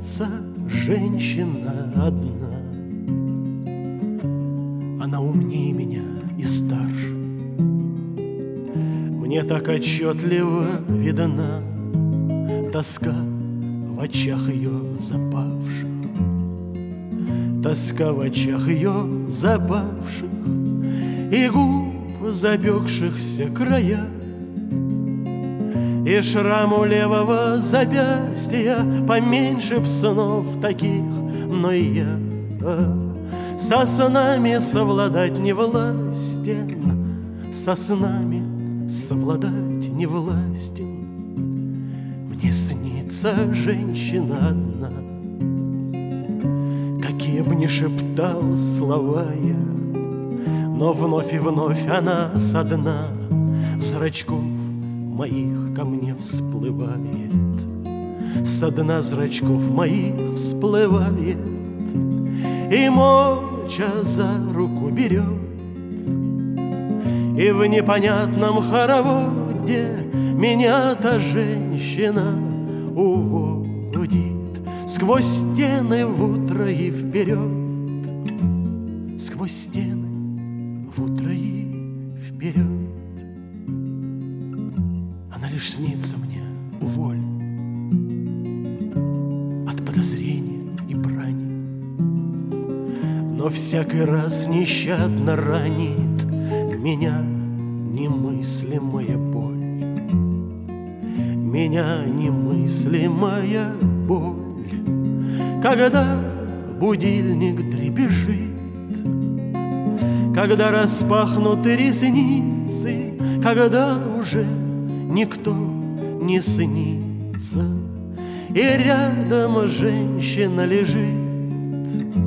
снится женщина одна. Она умнее меня и старше. Мне так отчетливо видна тоска в очах ее запавших, тоска в очах ее запавших и губ запекшихся края, и шраму левого запястья поменьше б снов таких, но и я со снами совладать не властен, со снами совладать не властен. Мне снится женщина одна, какие б ни шептал слова я, но вновь и вновь она со дна зрачков моих ко мне всплывает, со дна зрачков моих всплывает и молча за руку берет, и в непонятном хороводе меня та женщина уводит сквозь стены в утро и вперед, сквозь стены в утро и вперед. Она лишь снится мне, уволь, от подозрения и брани, но всякий раз нещадно ранит меня немыслимая боль, меня немыслимая боль, когда будильник дребезжит, когда распахнуты ресницы, когда уже никто не снится, и рядом женщина лежит,